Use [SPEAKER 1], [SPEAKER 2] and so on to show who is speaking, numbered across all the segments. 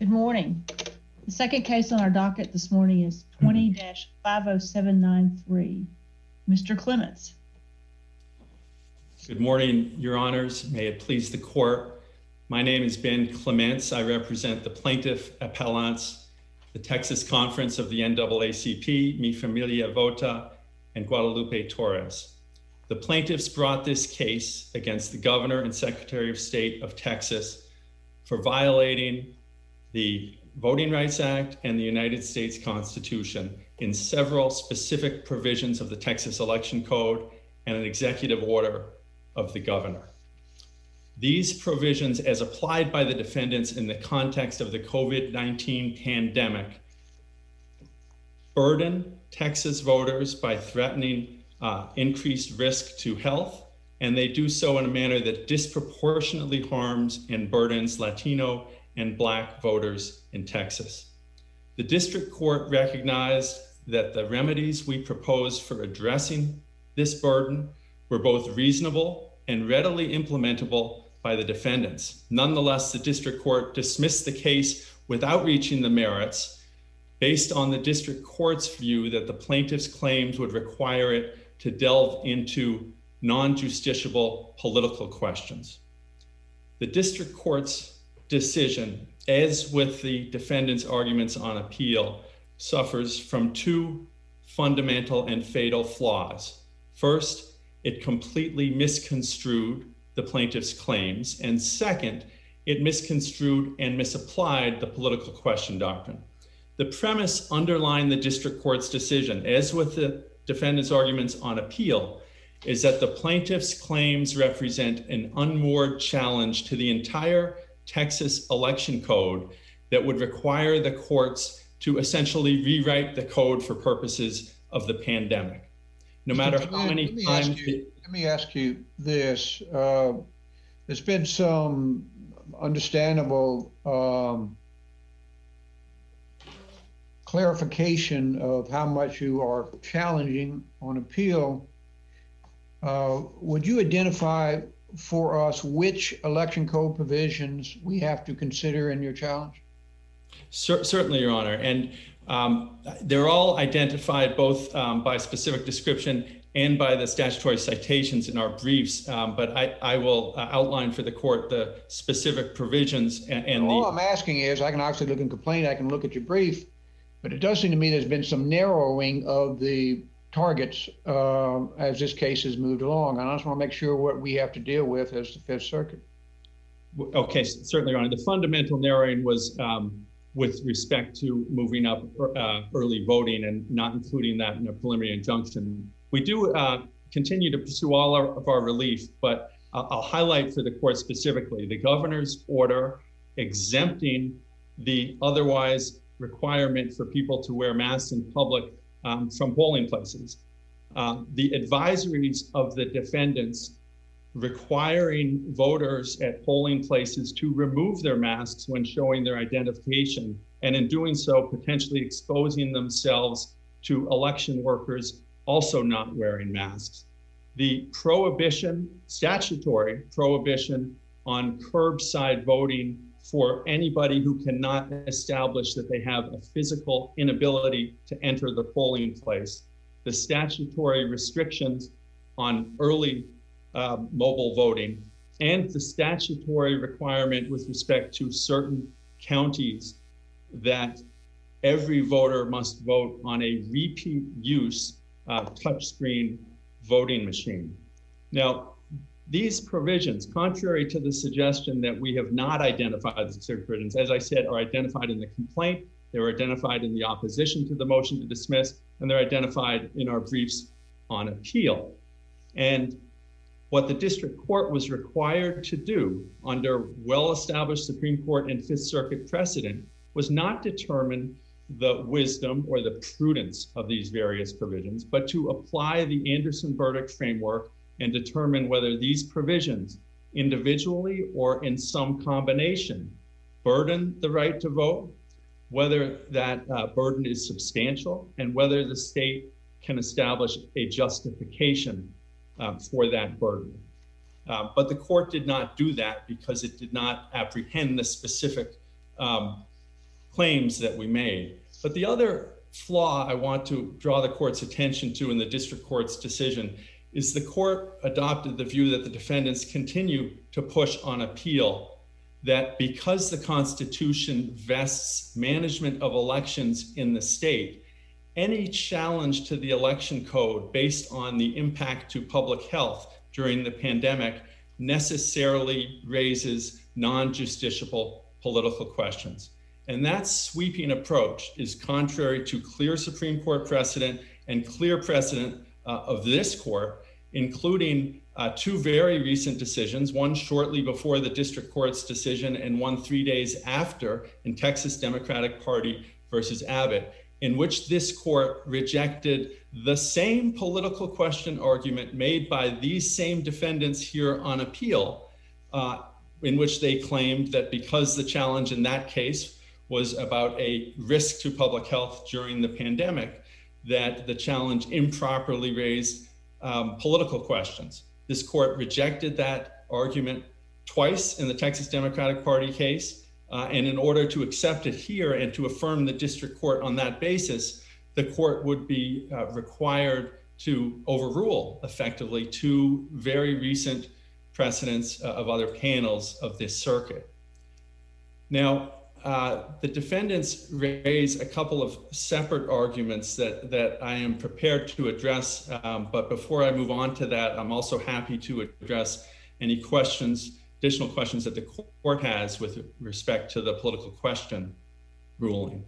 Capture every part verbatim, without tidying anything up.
[SPEAKER 1] Good morning. The second case on our docket this morning is twenty dash five oh seven nine three. Mister Clements.
[SPEAKER 2] Good morning, Your Honors. May it please the court. My name is Ben Clements. I represent the plaintiff appellants, the Texas Conference of the N double A C P, Mi Familia Vota, and Guadalupe Torres. The plaintiffs brought this case against the Governor and Secretary of State of Texas for violating the Voting Rights Act and the United States Constitution in several specific provisions of the Texas Election Code and an executive order of the governor. These provisions, as applied by the defendants in the context of the COVID nineteen pandemic, burden Texas voters by threatening uh, increased risk to health, and they do so in a manner that disproportionately harms and burdens Latino and Black voters in Texas. The district court recognized that the remedies we proposed for addressing this burden were both reasonable and readily implementable by the defendants. Nonetheless, the district court dismissed the case without reaching the merits, based on the district court's view that the plaintiff's claims would require it to delve into non-justiciable political questions. The district court's decision, as with the defendant's arguments on appeal, suffers from two fundamental and fatal flaws. First, it completely misconstrued the plaintiff's claims, and second, it misconstrued and misapplied the political question doctrine. The premise underlying the district court's decision, as with the defendant's arguments on appeal, is that the plaintiff's claims represent an unmoored challenge to the entire Texas election code that would require the courts to essentially rewrite the code for purposes of the pandemic. No matter how many times...
[SPEAKER 3] Let me ask you this. Uh, there's been some understandable um, clarification of how much you are challenging on appeal. Uh, would you identify for us which election code provisions we have to consider in your challenge?
[SPEAKER 2] Cer- certainly, Your Honor. And um, they're all identified both um, by specific description and by the statutory citations in our briefs. Um, but I, I will uh, outline for the court the specific provisions and, and
[SPEAKER 3] all
[SPEAKER 2] the...
[SPEAKER 3] I'm asking is, I can obviously look in complaint, I can look at your brief, but it does seem to me there's been some narrowing of the targets uh, as this case has moved along. And I just want to make sure what we have to deal with as the Fifth Circuit.
[SPEAKER 2] Okay, certainly, Your Honor. The fundamental narrowing was um, with respect to moving up uh, early voting and not including that in a preliminary injunction. We do uh, continue to pursue all our, of our relief, but I'll, I'll highlight for the court specifically the governor's order exempting the otherwise requirement for people to wear masks in public um, from polling places. Uh, the advisories of the defendants requiring voters at polling places to remove their masks when showing their identification, and in doing so, potentially exposing themselves to election workers also not wearing masks. The prohibition, statutory prohibition on curbside voting for anybody who cannot establish that they have a physical inability to enter the polling place. The statutory restrictions on early uh, mobile voting, and the statutory requirement with respect to certain counties that every voter must vote on a repeat use uh, touchscreen voting machine. Now, these provisions, contrary to the suggestion that we have not identified the specific provisions, as I said, are identified in the complaint, they were identified in the opposition to the motion to dismiss, and they're identified in our briefs on appeal. And what the district court was required to do under well-established Supreme Court and Fifth Circuit precedent was not determine the wisdom or the prudence of these various provisions, but to apply the Anderson verdict framework and determine whether these provisions, individually or in some combination, burden the right to vote, whether that uh, burden is substantial, and whether the state can establish a justification uh, for that burden. Uh, but the court did not do that because it did not apprehend the specific um, claims that we made. But the other flaw I want to draw the court's attention to in the district court's decision is the court adopted the view that the defendants continue to push on appeal, that because the Constitution vests management of elections in the state, any challenge to the election code based on the impact to public health during the pandemic necessarily raises non-justiciable political questions. And that sweeping approach is contrary to clear Supreme Court precedent and clear precedent uh, of this court, including uh, two very recent decisions, one shortly before the district court's decision and one three days after in Texas Democratic Party versus Abbott, in which this court rejected the same political question argument made by these same defendants here on appeal, uh, in which they claimed that because the challenge in that case was about a risk to public health during the pandemic, that the challenge improperly raised um, political questions. This court rejected that argument twice in the Texas Democratic Party case. Uh, and in order to accept it here and to affirm the district court on that basis, the court would be uh, required to overrule effectively two very recent precedents uh, of other panels of this circuit. Now, uh, the defendants raise a couple of separate arguments that, that I am prepared to address, um, but before I move on to that, I'm also happy to address any questions, additional questions that the court has with respect to the political question ruling.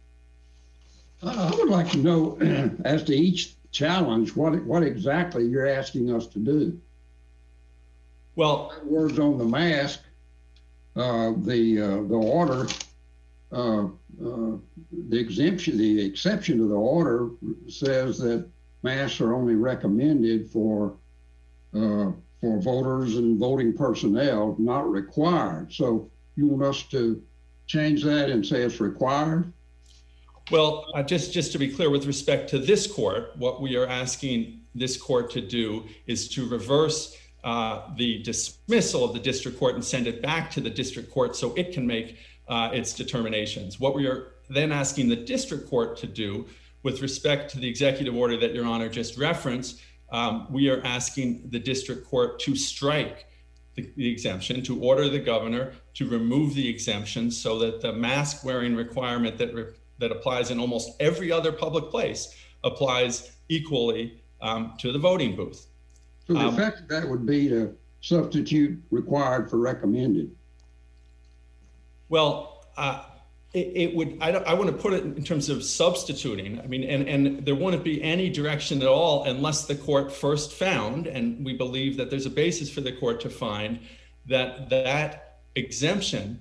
[SPEAKER 4] I would like to know, as to each challenge, what what exactly you're asking us to do.
[SPEAKER 2] Well,
[SPEAKER 4] words on the mask, uh, the uh, the order, uh, uh, the exemption, the exception to the order says that masks are only recommended for uh, for voters and voting personnel, not required. So you want us to change that and say it's required?
[SPEAKER 2] Well, uh, just, just to be clear, with respect to this court, what we are asking this court to do is to reverse uh, the dismissal of the district court and send it back to the district court so it can make uh, its determinations. What we are then asking the district court to do with respect to the executive order that Your Honor just referenced, um, we are asking the district court to strike the, the exemption, to order the governor to remove the exemption so that the mask wearing requirement that re- that applies in almost every other public place applies equally um, to the voting booth.
[SPEAKER 4] So the
[SPEAKER 2] Um,
[SPEAKER 4] effect of that would be to substitute required for recommended.
[SPEAKER 2] Well, uh, it, it would, I, don't, I want to put it in terms of substituting. I mean, and, and there wouldn't be any direction at all unless the court first found, and we believe that there's a basis for the court to find, that that exemption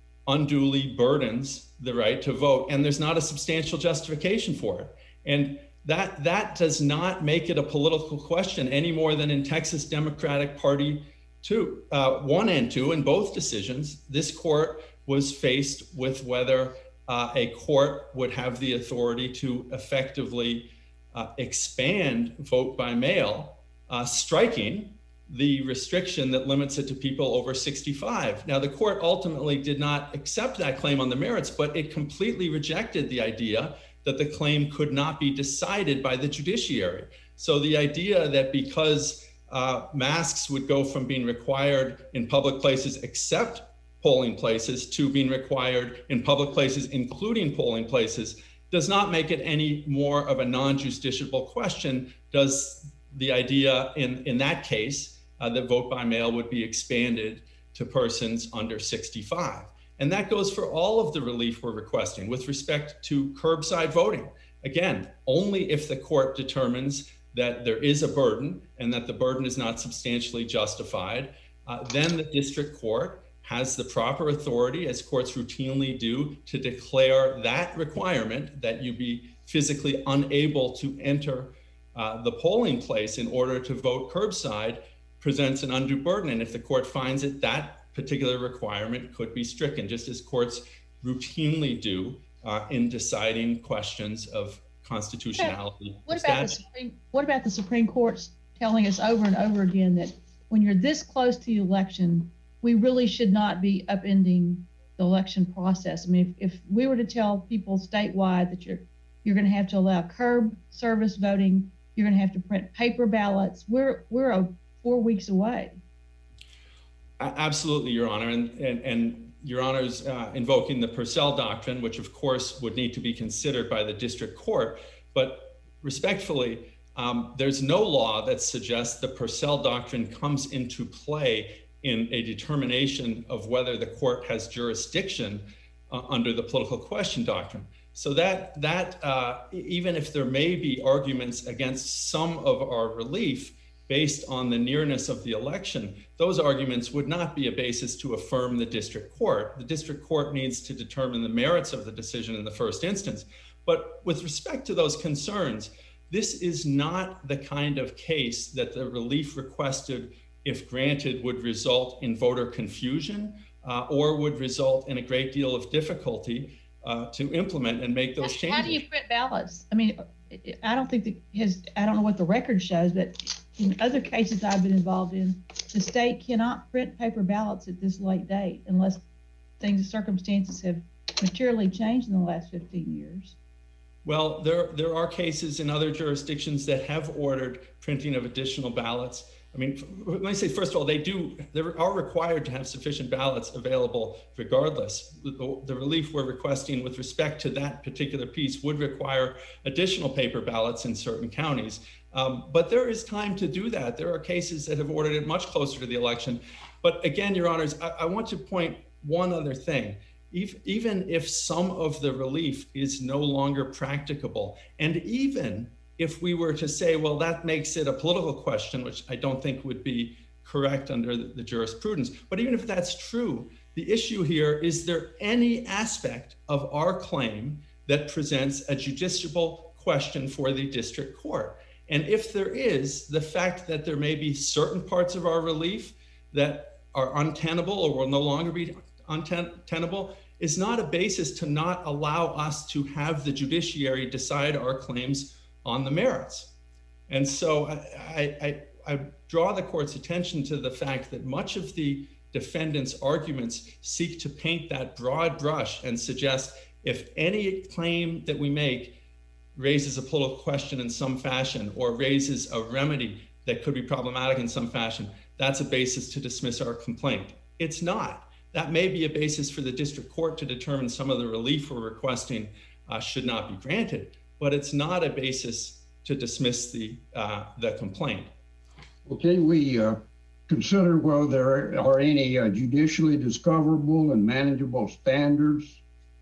[SPEAKER 2] unduly burdens the right to vote, and there's not a substantial justification for it. And that that does not make it a political question any more than in Texas Democratic Party two, uh, one and two, in both decisions, this court was faced with whether uh, a court would have the authority to effectively uh, expand vote by mail, uh, striking the restriction that limits it to people over sixty-five. Now, the court ultimately did not accept that claim on the merits, but it completely rejected the idea that the claim could not be decided by the judiciary. So the idea that because uh, masks would go from being required in public places except polling places to being required in public places, including polling places, does not make it any more of a non-justiciable question. Does the idea in, in that case uh, that vote by mail would be expanded to persons under sixty-five? And that goes for all of the relief we're requesting with respect to curbside voting. Again, only if the court determines that there is a burden and that the burden is not substantially justified, uh, then the district court has the proper authority, as courts routinely do, to declare that requirement that you be physically unable to enter uh, the polling place in order to vote curbside presents an undue burden. And if the court finds it, that particular requirement could be stricken, just as courts routinely do uh, in deciding questions of constitutionality.
[SPEAKER 1] What about, the Supreme, what about the Supreme Court's telling us over and over again that when you're this close to the election, we really should not be upending the election process. I mean, if, if we were to tell people statewide that you're you're going to have to allow curb service voting, you're going to have to print paper ballots, we're we're a, four weeks away.
[SPEAKER 2] Absolutely, Your Honor, and and, and Your Honor's uh, invoking the Purcell Doctrine, which of course would need to be considered by the district court. But respectfully, um, there's no law that suggests the Purcell Doctrine comes into play in a determination of whether the court has jurisdiction uh, under the political question doctrine. So that, that uh, even if there may be arguments against some of our relief based on the nearness of the election, those arguments would not be a basis to affirm the district court. The district court needs to determine the merits of the decision in the first instance. But with respect to those concerns, this is not the kind of case that the relief requested, if granted, would result in voter confusion uh, or would result in a great deal of difficulty uh, to implement and make those changes.
[SPEAKER 1] How do you print ballots? I mean, I don't think that his, I don't know what the record shows, but in other cases I've been involved in, the state cannot print paper ballots at this late date unless things, circumstances have materially changed in the last fifteen years.
[SPEAKER 2] Well, there, there are cases in other jurisdictions that have ordered printing of additional ballots. I mean, let me say, first of all, they do, they are required to have sufficient ballots available regardless. The, the relief we're requesting with respect to that particular piece would require additional paper ballots in certain counties. Um, but there is time to do that. There are cases that have ordered it much closer to the election. But again, Your Honors, I, I want to point one other thing. If, even if some of the relief is no longer practicable, and even if we were to say, well, that makes it a political question, which I don't think would be correct under the, the jurisprudence. But even if that's true, the issue here, is there any aspect of our claim that presents a justiciable question for the district court? And if there is, the fact that there may be certain parts of our relief that are untenable or will no longer be untenable is not a basis to not allow us to have the judiciary decide our claims on the merits. And so I, I, I draw the court's attention to the fact that much of the defendant's arguments seek to paint that broad brush and suggest if any claim that we make raises a political question in some fashion or raises a remedy that could be problematic in some fashion, that's a basis to dismiss our complaint. It's not. That may be a basis for the district court to determine some of the relief we're requesting uh, should not be granted, but it's not a basis to dismiss the, uh, the complaint.
[SPEAKER 4] Okay, we uh, consider whether there are any uh, judicially discoverable and manageable standards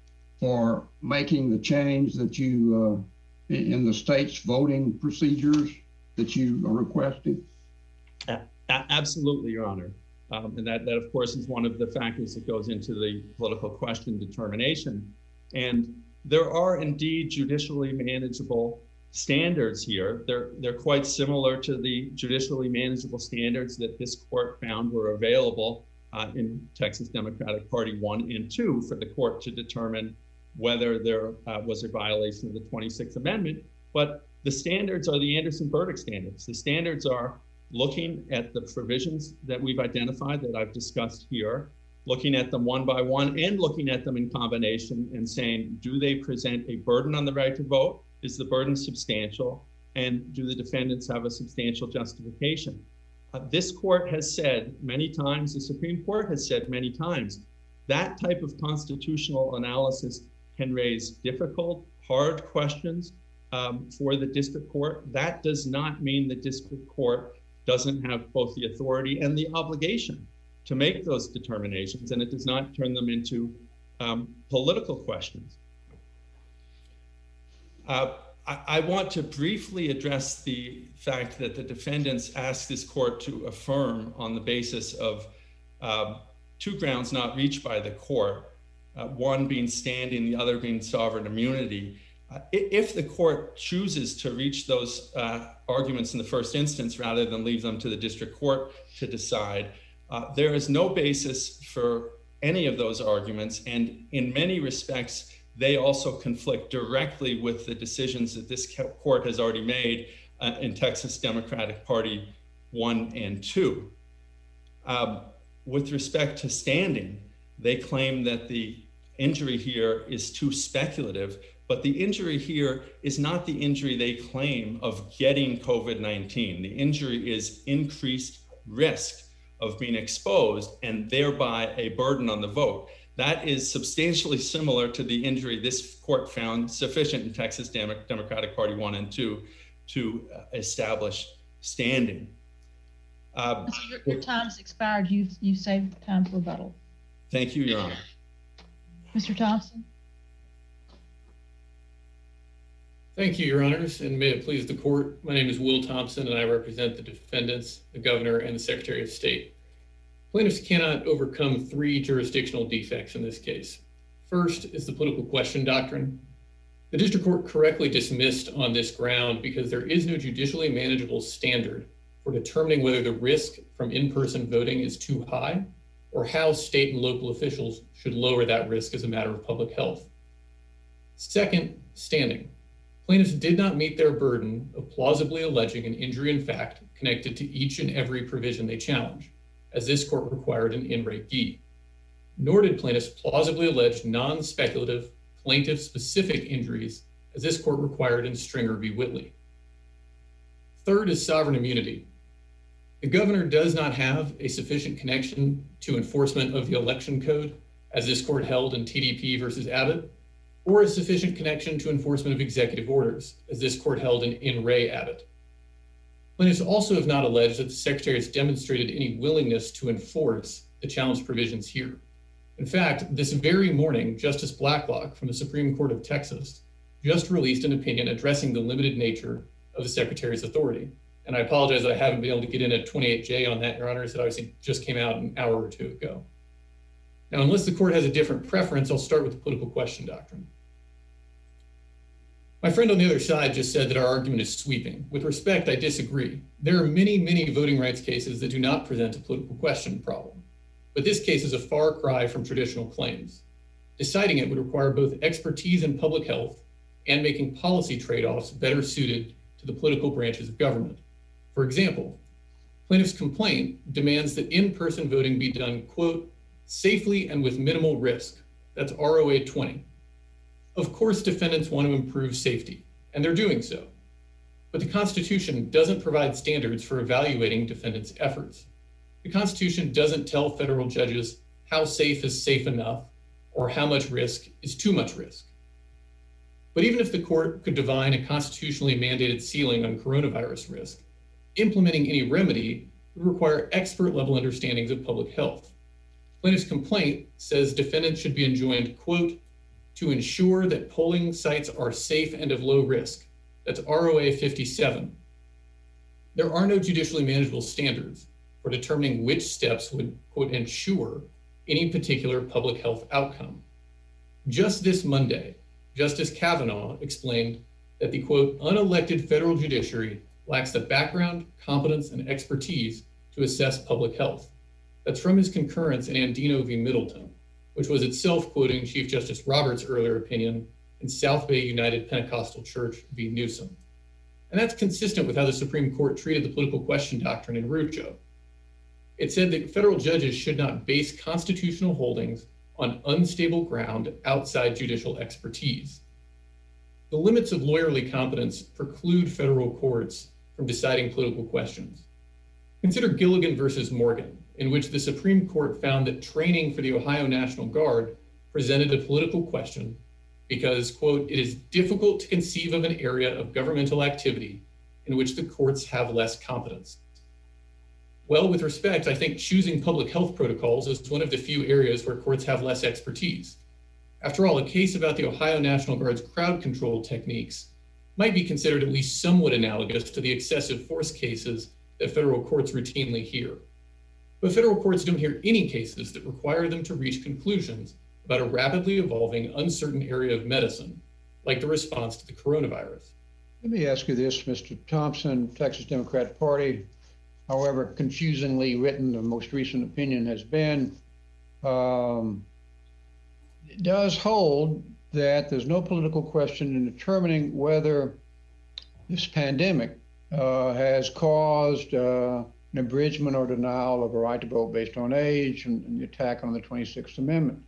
[SPEAKER 4] for making the change that you, uh, in the state's voting procedures that you are requesting?
[SPEAKER 2] Uh, absolutely, Your Honor. Um, and that, that, of course, is one of the factors that goes into the political question determination. And there are indeed judicially manageable standards here. They're, they're quite similar to the judicially manageable standards that this court found were available uh, in Texas Democratic Party one and two for the court to determine whether there uh, was a violation of the twenty-sixth Amendment. But the standards are the Anderson-Burdick standards. The standards are looking at the provisions that we've identified that I've discussed here, looking at them one by one and looking at them in combination and saying, do they present a burden on the right to vote? Is the burden substantial? And do the defendants have a substantial justification? Uh, this court has said many times, the Supreme Court has said many times, that type of constitutional analysis can raise difficult, hard questions um, for the district court. That does not mean the district court doesn't have both the authority and the obligation to make those determinations, and it does not turn them into um, political questions. Uh, I, I want to briefly address the fact that the defendants asked this court to affirm on the basis of uh, two grounds not reached by the court, uh, one being standing, the other being sovereign immunity. Uh, if the court chooses to reach those uh, arguments in the first instance rather than leave them to the district court to decide, uh, there is no basis for any of those arguments. And in many respects, they also conflict directly with the decisions that this court has already made uh, in Texas Democratic Party one and two. Um, with respect to standing, They claim that the injury here is too speculative, but the injury here is not the injury they claim of getting COVID nineteen. The injury is increased risk of being exposed and thereby a burden on the vote. That is substantially similar to the injury this court found sufficient in Texas Democratic Party one and two to establish standing. Uh,
[SPEAKER 1] so your, your time's expired. You've, you've saved time for rebuttal.
[SPEAKER 2] Thank you, Your Honor.
[SPEAKER 1] Mister Thompson.
[SPEAKER 5] Thank you, Your Honors, and may it please the court. My name is Will Thompson, and I represent the defendants, the governor, and the Secretary of State. Plaintiffs cannot overcome three jurisdictional defects in this case. First is the political question doctrine. The district court correctly dismissed on this ground because there is no judicially manageable standard for determining whether the risk from in-person voting is too high or how state and local officials should lower that risk as a matter of public health. Second, standing. Plaintiffs did not meet their burden of plausibly alleging an injury in fact connected to each and every provision they challenge, as this court required in In Re Gee. Nor did plaintiffs plausibly allege non-speculative, plaintiff-specific injuries, as this court required in Stringer v. Whitley. Third is sovereign immunity. The governor does not have a sufficient connection to enforcement of the election code, as this court held in T D P versus Abbott, or a sufficient connection to enforcement of executive orders, as this court held in In Re Abbott. Plaintiffs also have not alleged that the Secretary has demonstrated any willingness to enforce the challenge provisions here. In fact, this very morning, Justice Blacklock from the Supreme Court of Texas just released an opinion addressing the limited nature of the Secretary's authority. And I apologize that I haven't been able to get in a twenty-eight J on that, Your Honors. It obviously just came out an hour or two ago. Now, unless the court has a different preference, I'll start with the political question doctrine. My friend on the other side just said that our argument is sweeping. With respect, I disagree. There are many, many voting rights cases that do not present a political question problem. But this case is a far cry from traditional claims. Deciding it would require both expertise in public health and making policy trade-offs better suited to the political branches of government. For example, plaintiff's complaint demands that in-person voting be done, quote, safely and with minimal risk. That's R O A twenty. Of course, defendants want to improve safety, and they're doing so. But the Constitution doesn't provide standards for evaluating defendants' efforts. The Constitution doesn't tell federal judges how safe is safe enough or how much risk is too much risk. But even if the court could divine a constitutionally mandated ceiling on coronavirus risk, implementing any remedy would require expert-level understandings of public health. Plaintiff's complaint says defendants should be enjoined, quote, to ensure that polling sites are safe and of low risk. That's R O A fifty-seven. There are no judicially manageable standards for determining which steps would, quote, ensure any particular public health outcome. Just this Monday, Justice Kavanaugh explained that the, quote, unelected federal judiciary lacks the background, competence, and expertise to assess public health. That's from his concurrence in Andino v. Middleton, which was itself quoting Chief Justice Roberts' earlier opinion in South Bay United Pentecostal Church v. Newsom. And that's consistent with how the Supreme Court treated the political question doctrine in Rucho. It said that federal judges should not base constitutional holdings on unstable ground outside judicial expertise. The limits of lawyerly competence preclude federal courts from deciding political questions. Consider Gilligan versus Morgan, in which the Supreme Court found that training for the Ohio National Guard presented a political question because, quote, it is difficult to conceive of an area of governmental activity in which the courts have less competence. Well, with respect, I think choosing public health protocols is one of the few areas where courts have less expertise. After all, a case about the Ohio National Guard's crowd control techniques might be considered at least somewhat analogous to the excessive force cases that federal courts routinely hear. But federal courts don't hear any cases that require them to reach conclusions about a rapidly evolving, uncertain area of medicine, like the response to the coronavirus.
[SPEAKER 3] Let me ask you this, Mister Thompson, Texas Democratic Party, however confusingly written the most recent opinion has been, um, does hold that there's no political question in determining whether this pandemic uh, has caused uh, an abridgment or denial of a right to vote based on age and, and the attack on the twenty-sixth Amendment.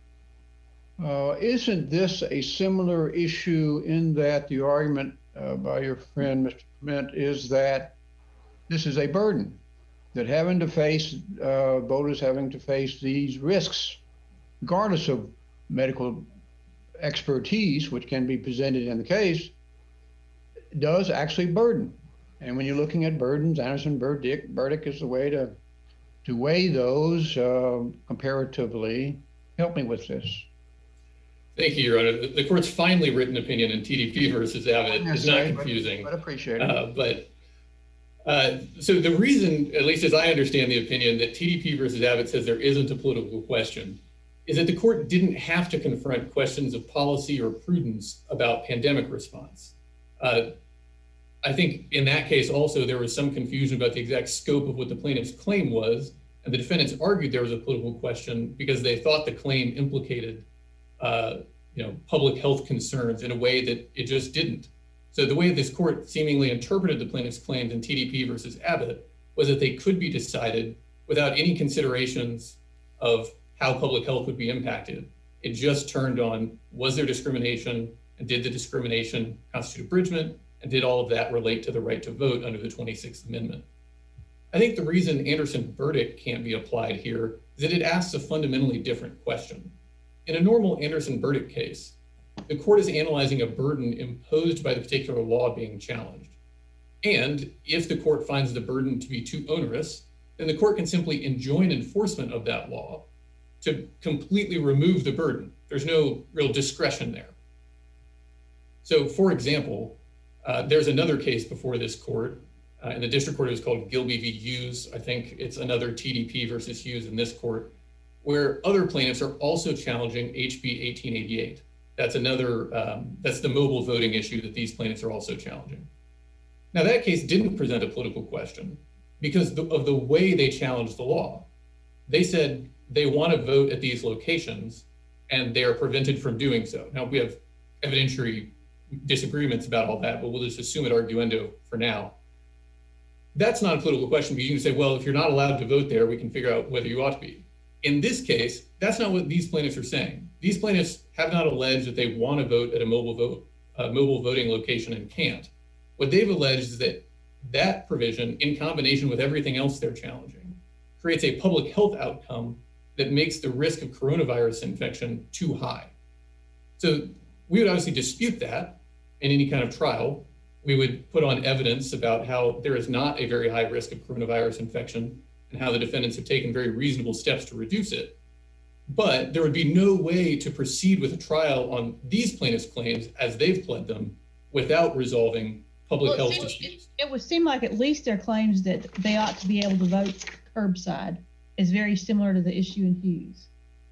[SPEAKER 3] Uh, isn't this a similar issue in that the argument uh, by your friend, Mister Clement, is that this is a burden, that having to face, uh, voters having to face these risks, regardless of medical expertise, which can be presented in the case, does actually burden. And when you're looking at burdens, Anderson-Burdick Burdick is the way to, to weigh those uh, comparatively. Help me with this.
[SPEAKER 5] Thank you, Your Honor. The, the court's finally written opinion in T D P versus Abbott is not confusing.
[SPEAKER 3] But, but appreciate it.
[SPEAKER 5] Uh, but uh, so the reason, at least as I understand the opinion, that T D P versus Abbott says there isn't a political question is that the court didn't have to confront questions of policy or prudence about pandemic response. Uh, I think in that case also there was some confusion about the exact scope of what the plaintiff's claim was, and the defendants argued there was a political question because they thought the claim implicated Uh, you know, public health concerns in a way that it just didn't. So the way this court seemingly interpreted the plaintiff's claims in T D P versus Abbott was that they could be decided without any considerations of how public health would be impacted. It just turned on, was there discrimination, and did the discrimination constitute abridgment, and did all of that relate to the right to vote under the twenty-sixth Amendment? I think the reason Anderson-Burdick can't be applied here is that it asks a fundamentally different question. In a normal Anderson-Burdick case, the court is analyzing a burden imposed by the particular law being challenged. And if the court finds the burden to be too onerous, then the court can simply enjoin enforcement of that law to completely remove the burden. There's no real discretion there. So for example, uh, there's another case before this court. Uh, in the district court, it was called Gilby v. Hughes. I think it's another T D P versus Hughes in this court, where other plaintiffs are also challenging H B eighteen eighty-eight. That's another, um, that's the mobile voting issue that these plaintiffs are also challenging. Now that case didn't present a political question because of the way they challenged the law. They said they want to vote at these locations and they are prevented from doing so. Now we have evidentiary disagreements about all that, but we'll just assume it arguendo for now. That's not a political question because you can say, well, if you're not allowed to vote there, we can figure out whether you ought to be. In this case, that's not what these plaintiffs are saying. These plaintiffs have not alleged that they want to vote at a mobile vote, uh, mobile voting location and can't. What they've alleged is that that provision, in combination with everything else they're challenging, creates a public health outcome that makes the risk of coronavirus infection too high. So we would obviously dispute that in any kind of trial. We would put on evidence about how there is not a very high risk of coronavirus infection and how the defendants have taken very reasonable steps to reduce it. But there would be no way to proceed with a trial on these plaintiffs' claims as they've pled them without resolving public
[SPEAKER 1] Well,
[SPEAKER 5] health
[SPEAKER 1] it,
[SPEAKER 5] issues.
[SPEAKER 1] it, it would seem like at least their claims that they ought to be able to vote curbside is very similar to the issue in Hughes.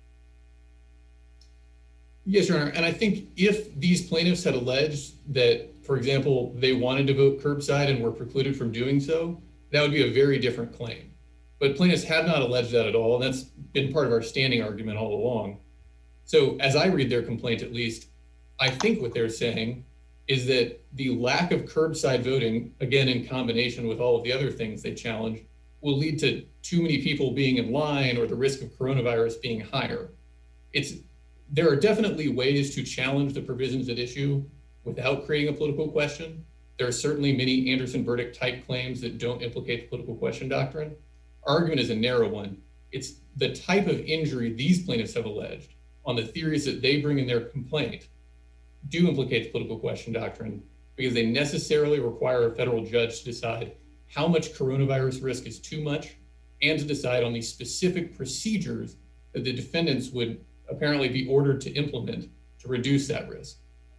[SPEAKER 5] Yes, Your Honor. And I think if these plaintiffs had alleged that, for example, they wanted to vote curbside and were precluded from doing so, that would be a very different claim. But plaintiffs have not alleged that at all, and that's been part of our standing argument all along. So as I read their complaint, at least, I think what they're saying is that the lack of curbside voting, again, in combination with all of the other things they challenge, will lead to too many people being in line or the risk of coronavirus being higher. It's, there are definitely ways to challenge the provisions at issue without creating a political question. There are certainly many Anderson-Burdick type claims that don't implicate the political question doctrine. Our argument is a narrow one. It's the type of injury these plaintiffs have alleged on the theories that they bring in their complaint do implicate the political question doctrine because they necessarily require a federal judge to decide how much coronavirus risk is too much and to decide on the specific procedures that the defendants would apparently be ordered to implement to reduce that risk.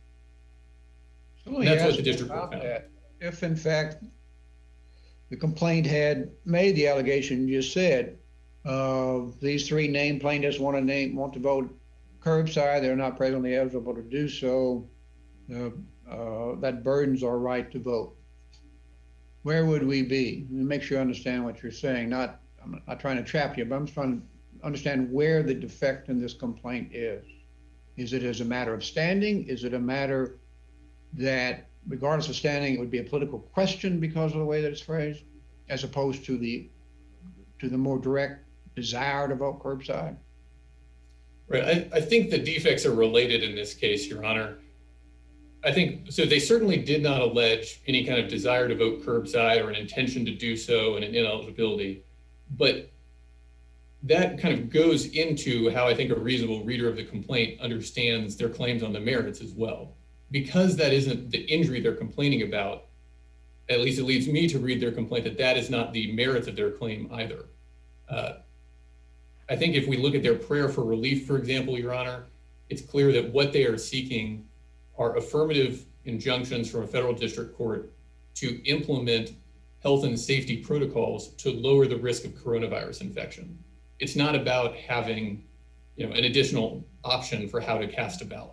[SPEAKER 3] So let me
[SPEAKER 5] That's what
[SPEAKER 3] ask
[SPEAKER 5] the district
[SPEAKER 3] about
[SPEAKER 5] court found.
[SPEAKER 3] that. If in fact the complaint had made the allegation you just said, uh, these three named plaintiffs want to name want to vote curbside, they're not presently eligible to do so, uh, uh, that burdens our right to vote. Where would we be? Let me make sure I understand what you're saying. Not, I'm not trying to trap you, but I'm just trying to understand where the defect in this complaint is. Is it as a matter of standing? Is it a matter that regardless of standing, it would be a political question because of the way that it's phrased? as opposed to the to the more direct desire to vote curbside?
[SPEAKER 5] Right. I, I think the defects are related in this case, Your Honor. I think so. They certainly did not allege any kind of desire to vote curbside or an intention to do so and an ineligibility, but that kind of goes into how I think a reasonable reader of the complaint understands their claims on the merits as well. Because that isn't the injury they're complaining about, at least it leads me to read their complaint that that is not the merits of their claim either. Uh, I think if we look at their prayer for relief, for example, Your Honor, it's clear that what they are seeking are affirmative injunctions from a federal district court to implement health and safety protocols to lower the risk of coronavirus infection. It's not about having, you know, an additional option for how to cast a ballot.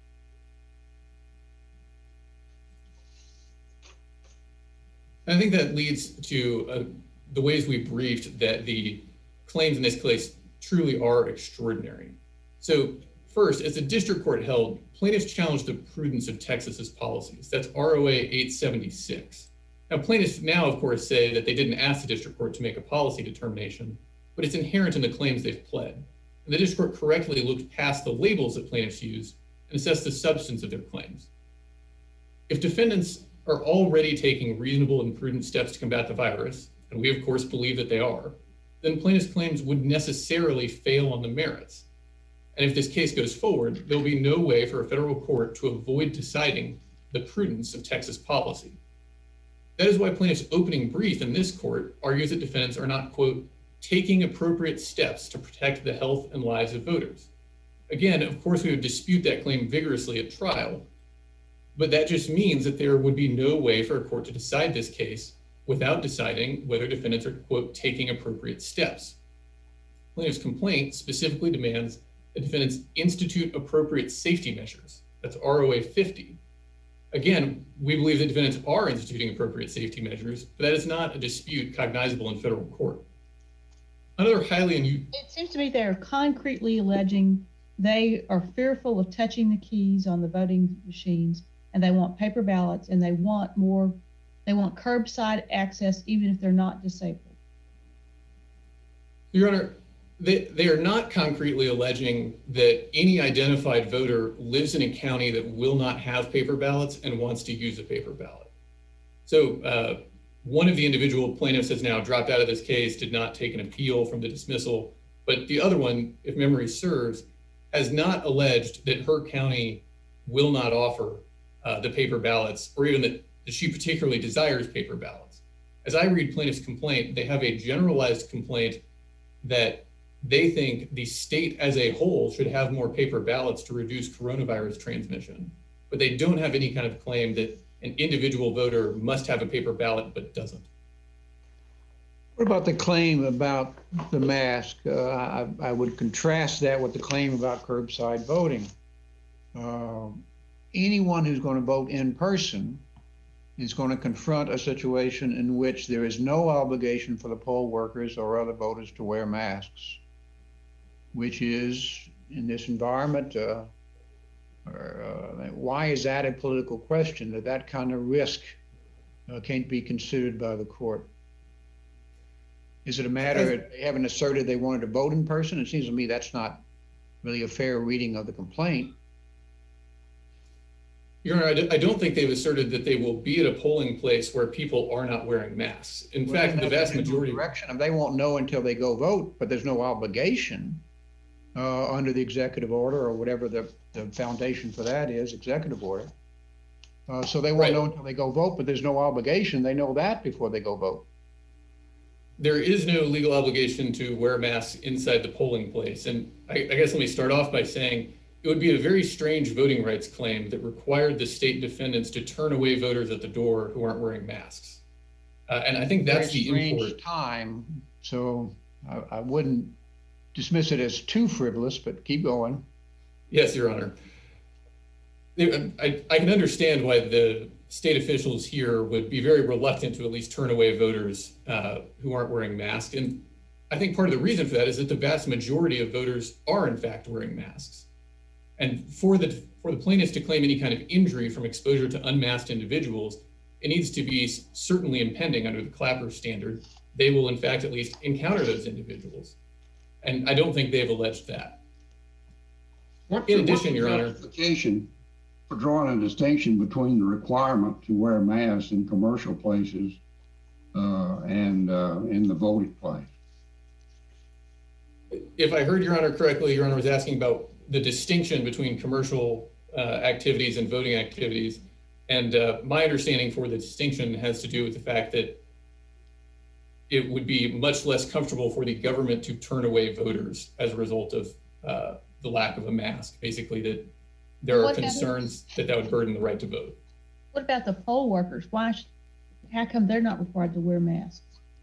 [SPEAKER 5] And I think that leads to uh, the ways we briefed that the claims in this case truly are extraordinary. So first, as the district court held, plaintiffs challenged the prudence of Texas's policies. That's R O A eight seventy-six. Now, plaintiffs now, of course, say that they didn't ask the district court to make a policy determination, but it's inherent in the claims they've pled. And the district court correctly looked past the labels that plaintiffs use and assessed the substance of their claims. If defendants are already taking reasonable and prudent steps to combat the virus, and we of course believe that they are, then plaintiffs' claims would necessarily fail on the merits. And if this case goes forward, there'll be no way for a federal court to avoid deciding the prudence of Texas policy. That is why plaintiffs' opening brief in this court argues that defendants are not, quote, taking appropriate steps to protect the health and lives of voters. Again, of course, we would dispute that claim vigorously at trial, but that just means that there would be no way for a court to decide this case without deciding whether defendants are, quote, taking appropriate steps. Plaintiff's complaint specifically demands that defendants institute appropriate safety measures. That's R O A fifty. Again, we believe that defendants are instituting appropriate safety measures, but that is not a dispute cognizable in federal court. Another highly unusual...
[SPEAKER 1] It seems to me they are concretely alleging they are fearful of touching the keys on the voting machines, and they want paper ballots, and they want more, they want curbside access even if they're not disabled.
[SPEAKER 5] Your Honor, they, they are not concretely alleging that any identified voter lives in a county that will not have paper ballots and wants to use a paper ballot. So uh, one of the individual plaintiffs has now dropped out of this case, did not take an appeal from the dismissal, but the other one, if memory serves, has not alleged that her county will not offer uh, the paper ballots, or even that, that she particularly desires paper ballots. As I read plaintiff's complaint, they have a generalized complaint that they think the state as a whole should have more paper ballots to reduce coronavirus transmission, but they don't have any kind of claim that an individual voter must have a paper ballot but doesn't.
[SPEAKER 3] What about the claim about the mask? Uh, I, I would contrast that with the claim about curbside voting. Uh, anyone who's going to vote in person is going to confront a situation in which there is no obligation for the poll workers or other voters to wear masks, which is, in this environment, uh, or, uh, why is that a political question, that that kind of risk uh, can't be considered by the court? Is it a matter that they haven't asserted they wanted to vote in person? It seems to me that's not really a fair reading of the complaint.
[SPEAKER 5] Your Honor, I don't think they've asserted that they will be at a polling place where people are not wearing masks. In well, fact, the vast majority...
[SPEAKER 3] Direction. They won't know until they go vote, but there's no obligation uh, under the executive order or whatever the, the foundation for that is, executive order. Uh, so they won't right. know until they go vote, but there's no obligation. They know that before they go vote.
[SPEAKER 5] There is no legal obligation to wear masks inside the polling place. And I, I guess let me start off by saying it would be a very strange voting rights claim that required the state defendants to turn away voters at the door who aren't wearing masks. Uh, and I think that's
[SPEAKER 3] very
[SPEAKER 5] the
[SPEAKER 3] strange
[SPEAKER 5] import.
[SPEAKER 3] time. So I, I wouldn't dismiss it as too frivolous, but keep going.
[SPEAKER 5] Yes, Your Honor. I, I can understand why the state officials here would be very reluctant to at least turn away voters uh, who aren't wearing masks. And I think part of the reason for that is that the vast majority of voters are in fact wearing masks. And for the, for the plaintiffs to claim any kind of injury from exposure to unmasked individuals, it needs to be certainly impending under the Clapper standard. They will, in fact, at least encounter those individuals. And I don't think they've alleged that.
[SPEAKER 4] What's
[SPEAKER 5] In
[SPEAKER 4] the-
[SPEAKER 5] addition,
[SPEAKER 4] what's
[SPEAKER 5] Your
[SPEAKER 4] the
[SPEAKER 5] Honor.
[SPEAKER 4] justification for drawing a distinction between the requirement to wear masks in commercial places uh, and uh, in the voting place?
[SPEAKER 5] If I heard Your Honor correctly, Your Honor was asking about the distinction between commercial uh, activities and voting activities. And uh, my understanding for the distinction has to do with the fact that it would be much less comfortable for the government to turn away voters as a result of uh, the lack of a mask. Basically, that there are
[SPEAKER 1] What about-
[SPEAKER 5] concerns that that would burden the right to vote.
[SPEAKER 1] What about the poll workers? Why, sh- how come they're not required to wear masks?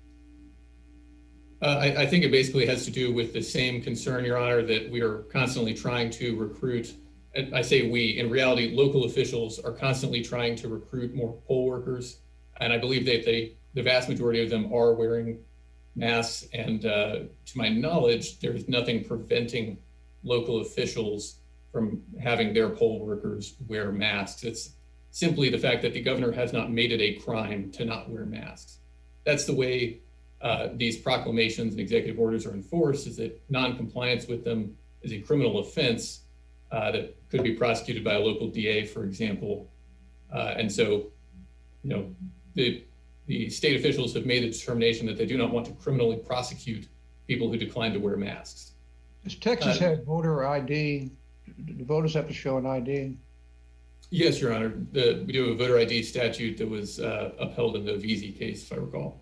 [SPEAKER 5] Uh, I, I think it basically has to do with the same concern, Your Honor, that we are constantly trying to recruit. And I say we, in reality, local officials are constantly trying to recruit more poll workers. And I believe that they, the vast majority of them are wearing masks. And uh, to my knowledge, there's nothing preventing local officials from having their poll workers wear masks. It's simply the fact that the governor has not made it a crime to not wear masks. That's the way uh, these proclamations and executive orders are enforced, is that non-compliance with them is a criminal offense uh, that could be prosecuted by a local D A, for example. Uh, and so, you know, the, the state officials have made the determination that they do not want to criminally prosecute people who decline to wear masks.
[SPEAKER 3] Does Texas
[SPEAKER 5] Uh,
[SPEAKER 3] have voter I D? Do voters have to show an I D?
[SPEAKER 5] Yes, Your Honor. The, we do have a voter I D statute that was uh, upheld in the V Z case, if I recall.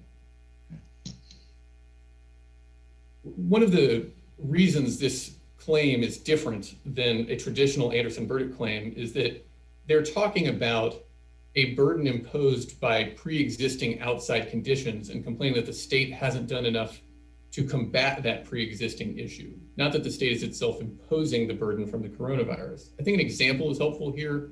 [SPEAKER 5] One of the reasons this claim is different than a traditional Anderson verdict claim is that they're talking about a burden imposed by pre-existing outside conditions and complaining that the state hasn't done enough to combat that pre-existing issue. Not that the state is itself imposing the burden from the coronavirus. I think an example is helpful here.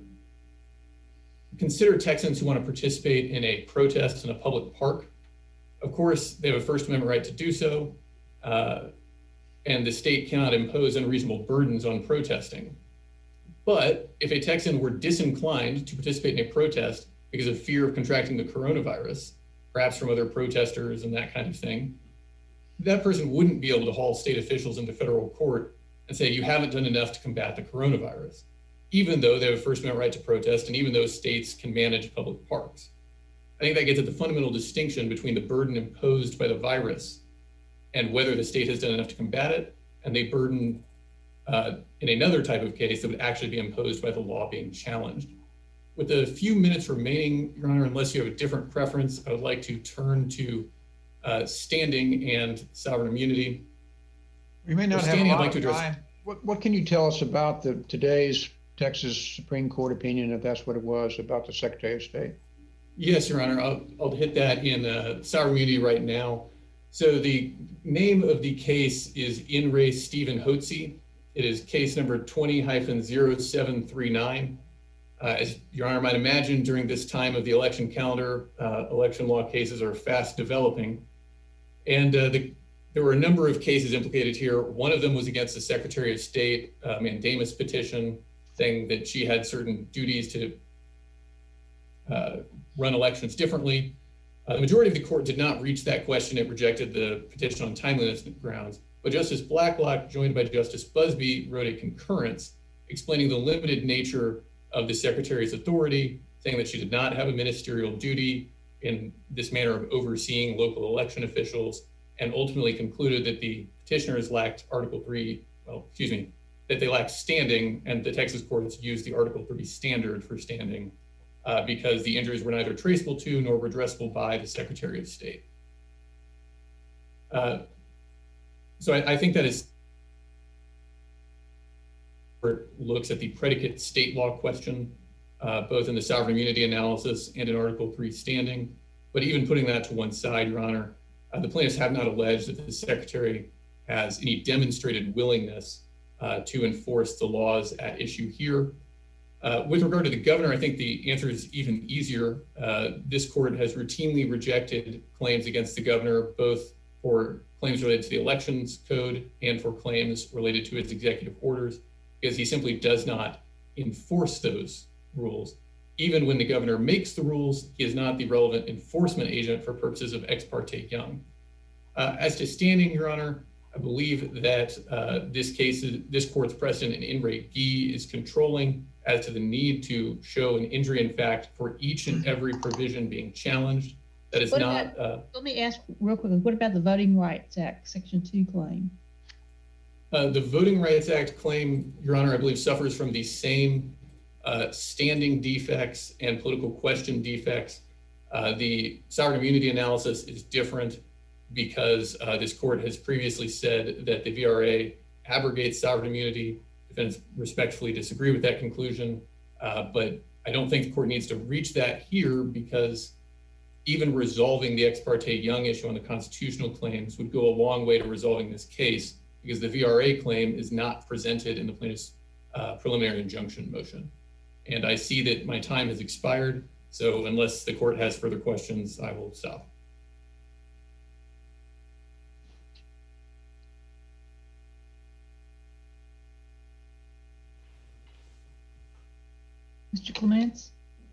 [SPEAKER 5] Consider Texans who want to participate in a protest in a public park. Of course, they have a First Amendment right to do so, uh, and the state cannot impose unreasonable burdens on protesting. But if a Texan were disinclined to participate in a protest because of fear of contracting the coronavirus, perhaps from other protesters and that kind of thing, that person wouldn't be able to haul state officials into federal court and say, you haven't done enough to combat the coronavirus, even though they have a First Amendment right to protest and even though states can manage public parks. I think that gets at the fundamental distinction between the burden imposed by the virus and whether the state has done enough to combat it, and they burden uh, in another type of case that would actually be imposed by the law being challenged. With the few minutes remaining, Your Honor, unless you have a different preference, I would like to turn to uh, standing and sovereign immunity.
[SPEAKER 3] We may not
[SPEAKER 5] For
[SPEAKER 3] have a
[SPEAKER 5] standing, I'd
[SPEAKER 3] lot
[SPEAKER 5] like to
[SPEAKER 3] of
[SPEAKER 5] address-
[SPEAKER 3] time. What, what can you tell us about the today's Texas Supreme Court opinion, if that's what it was, about the Secretary of State?
[SPEAKER 5] Yes, Your Honor, I'll, I'll hit that in uh, sovereign immunity right now. So the name of the case is In Re Stephen Hotze. It is case number twenty dash zero seven three nine. Uh, as Your Honor might imagine, during this time of the election calendar, uh, election law cases are fast developing. And uh, the, there were a number of cases implicated here. One of them was against the Secretary of State, uh, mandamus petition, saying that she had certain duties to uh, run elections differently. Uh, the majority of the court did not reach that question. It rejected the petition on timeliness grounds. But Justice Blacklock, joined by Justice Busby, wrote a concurrence explaining the limited nature of the Secretary's authority, saying that she did not have a ministerial duty in this manner of overseeing local election officials, and ultimately concluded that the petitioners lacked Article three, well, excuse me, that they lacked standing, and the Texas courts used the Article three standard for standing uh, because the injuries were neither traceable to nor redressable by the Secretary of State. Uh, so I, I think that is looks at the predicate state law question, uh, both in the sovereign immunity analysis and in Article three standing. But even putting that to one side, Your Honor, uh, the plaintiffs have not alleged that the Secretary has any demonstrated willingness uh, to enforce the laws at issue here. Uh, with regard to the governor, I think the answer is even easier. Uh, this court has routinely rejected claims against the governor, both for claims related to the elections code and for claims related to its executive orders, because he simply does not enforce those rules, Even when the governor makes the rules, he is not the relevant enforcement agent for purposes of Ex parte Young. Uh, as to standing, Your Honor, I believe that uh, this case, is, this court's precedent in In re Gee is controlling as to the need to show an injury in fact for each and every provision being challenged. That is
[SPEAKER 1] What
[SPEAKER 5] not.
[SPEAKER 1] about-
[SPEAKER 5] Uh,
[SPEAKER 1] Let me ask real quickly, what about the Voting Rights Act, Section two claim?
[SPEAKER 5] uh, the Voting Rights Act claim, Your Honor, I believe suffers from the same uh, standing defects and political question defects. Uh, the sovereign immunity analysis is different because uh, this court has previously said that the V R A abrogates sovereign immunity. Defendants respectfully disagree with that conclusion, uh, but I don't think the court needs to reach that here because even resolving the Ex parte Young issue on the constitutional claims would go a long way to resolving this case because the V R A claim is not presented in the plaintiff's uh, preliminary injunction motion. And I see that my time has expired, so unless the court has further questions, I will stop.
[SPEAKER 1] Mister Clements?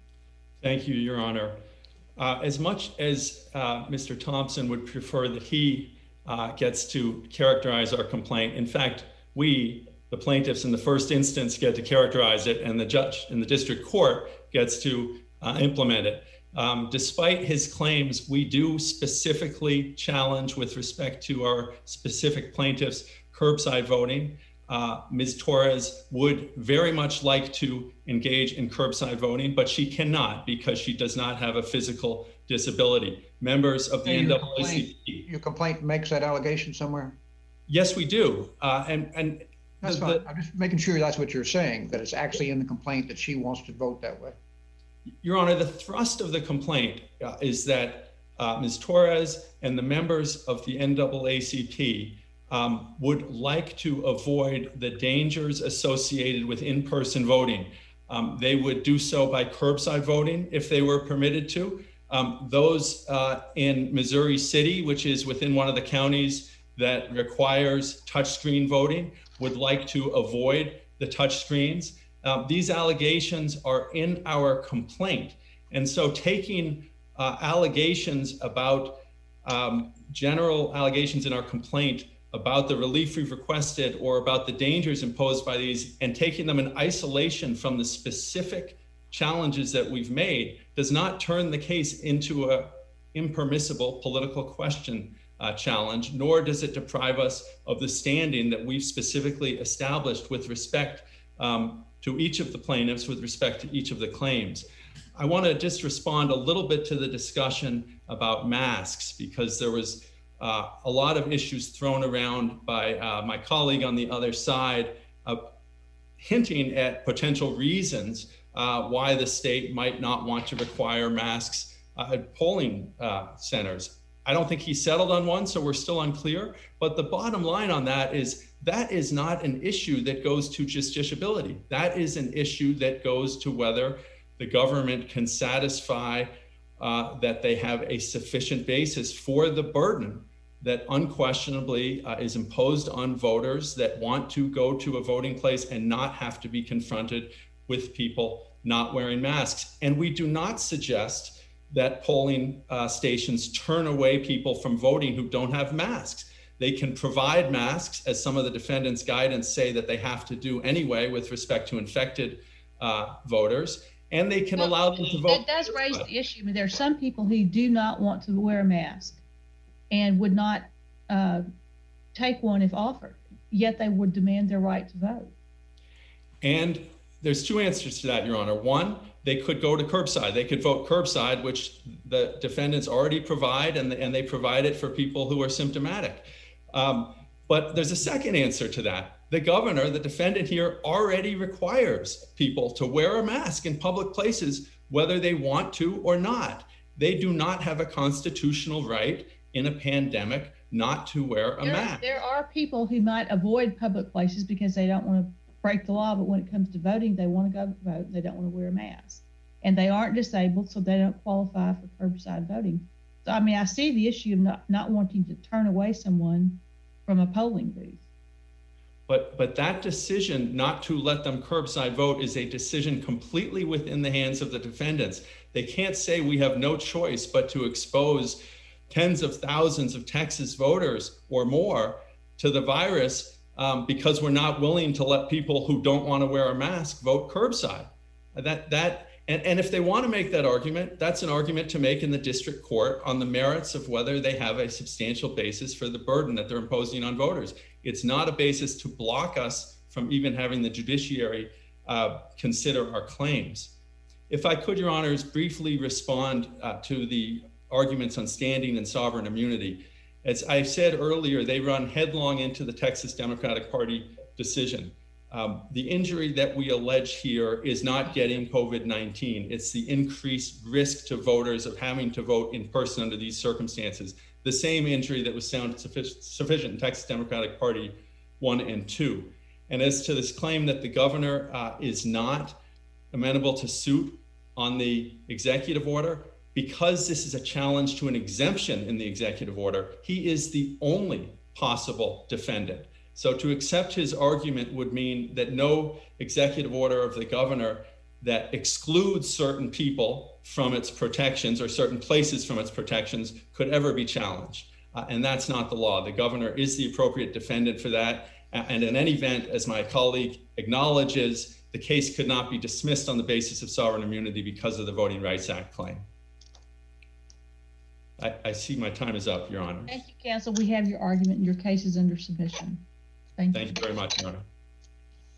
[SPEAKER 2] Thank you, Your Honor. Uh, as much as uh, Mister Thompson would prefer that he uh, gets to characterize our complaint, in fact, we, the plaintiffs in the first instance, get to characterize it, and the judge in the district court gets to uh, implement it. Um, despite his claims, we do specifically challenge with respect to our specific plaintiffs curbside voting. Uh, Miz Torres would very much like to engage in curbside voting, but she cannot because she does not have a physical disability. Members of the
[SPEAKER 3] Your
[SPEAKER 2] N double A
[SPEAKER 3] complaint,
[SPEAKER 2] C P.
[SPEAKER 3] your complaint makes that allegation somewhere?
[SPEAKER 2] Yes, we do. Uh, and and
[SPEAKER 3] That's
[SPEAKER 2] the,
[SPEAKER 3] fine.
[SPEAKER 2] the,
[SPEAKER 3] I'm just making sure that's what you're saying, that it's actually in the complaint that she wants to vote that way.
[SPEAKER 2] Your Honor, the thrust of the complaint uh, is that uh, Miz Torres and the members of the N double A C P um, would like to avoid the dangers associated with in-person voting. Um, they would do so by curbside voting if they were permitted to. Um, those uh, in Missouri City, which is within one of the counties that requires touchscreen voting, would like to avoid the touchscreens. Uh, these allegations are in our complaint. And so taking uh, allegations about um, general allegations in our complaint about the relief we've requested or about the dangers imposed by these and taking them in isolation from the specific challenges that we've made does not turn the case into a impermissible political question uh, challenge, nor does it deprive us of the standing that we've specifically established with respect um, to each of the plaintiffs with respect to each of the claims. I want to just respond a little bit to the discussion about masks because there was uh, a lot of issues thrown around by uh, my colleague on the other side, uh, hinting at potential reasons uh, why the state might not want to require masks uh, at polling uh, centers. I don't think he settled on one, so we're still unclear. But the bottom line on that is that is not an issue that goes to justiciability. That is an issue that goes to whether the government can satisfy uh, that they have a sufficient basis for the burden that unquestionably uh, is imposed on voters that want to go to a voting place and not have to be confronted with people not wearing masks. And we do not suggest that polling uh, stations turn away people from voting who don't have masks. They can provide masks, as some of the defendants' guidance say that they have to do anyway with respect to infected uh, voters, and they can
[SPEAKER 1] Well,
[SPEAKER 2] allow them to vote.
[SPEAKER 1] That does raise the issue. I mean, there are some people who do not want to wear a mask and would not uh, take one if offered, yet they would demand their right to vote.
[SPEAKER 2] And there's two answers to that, Your Honor. One, they could go to curbside. They could vote curbside, which the defendants already provide, and, and they provide it for people who are symptomatic. Um, but there's a second answer to that. The governor, the defendant here, already requires people to wear a mask in public places, whether they want to or not. They do not have a constitutional right in a pandemic not to wear a
[SPEAKER 1] There,
[SPEAKER 2] mask.
[SPEAKER 1] there are people who might avoid public places because they don't want to break the law, but when it comes to voting, they want to go vote. They don't want to wear a mask. And they aren't disabled, so they don't qualify for curbside voting. So, I mean, I see the issue of not, not wanting to turn away someone from a polling booth.
[SPEAKER 2] But, but that decision not to let them curbside vote is a decision completely within the hands of the defendants. They can't say we have no choice but to expose tens of thousands of Texas voters or more to the virus um, because we're not willing to let people who don't want to wear a mask vote curbside. That, that, and, and if they want to make that argument, that's an argument to make in the district court on the merits of whether they have a substantial basis for the burden that they're imposing on voters. It's not a basis to block us from even having the judiciary uh, consider our claims. If I could, Your Honors, briefly respond uh, to the arguments on standing and sovereign immunity. As I said earlier, they run headlong into the Texas Democratic Party decision. Um, the injury that we allege here is not getting COVID nineteen. It's the increased risk to voters of having to vote in person under these circumstances. The same injury that was found sufficient, sufficient in Texas Democratic Party one and two. And as to this claim that the governor uh, is not amenable to suit on the executive order, because this is a challenge to an exemption in the executive order, he is the only possible defendant. So to accept his argument would mean that no executive order of the governor that excludes certain people from its protections or certain places from its protections could ever be challenged. Uh, and that's not the law. The governor is the appropriate defendant for that. And in any event, as my colleague acknowledges, the case could not be dismissed on the basis of sovereign immunity because of the Voting Rights Act claim. I, I see my time is up, Your Honor.
[SPEAKER 1] Thank you, counsel. We have your argument and your case is under submission. Thank you.
[SPEAKER 2] Thank you very much, Your Honor.